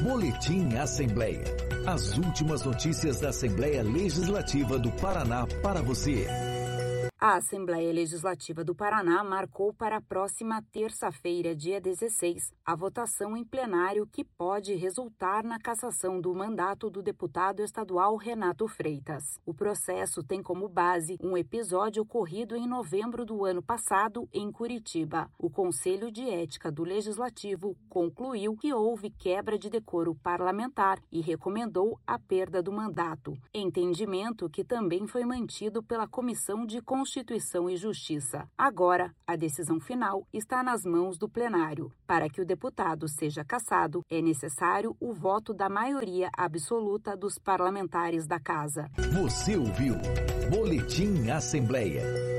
Boletim Assembleia. As últimas notícias da Assembleia Legislativa do Paraná para você. A Assembleia Legislativa do Paraná marcou para a próxima terça-feira, dia 16, a votação em plenário que pode resultar na cassação do mandato do deputado estadual Renato Freitas. O processo tem como base um episódio ocorrido em novembro do ano passado em Curitiba. O Conselho de Ética do Legislativo concluiu que houve quebra de decoro parlamentar e recomendou a perda do mandato, entendimento que também foi mantido pela Comissão de Constituição e Justiça. Agora, a decisão final está nas mãos do plenário. Para que o deputado seja cassado, é necessário o voto da maioria absoluta dos parlamentares da Casa. Você ouviu Boletim Assembleia.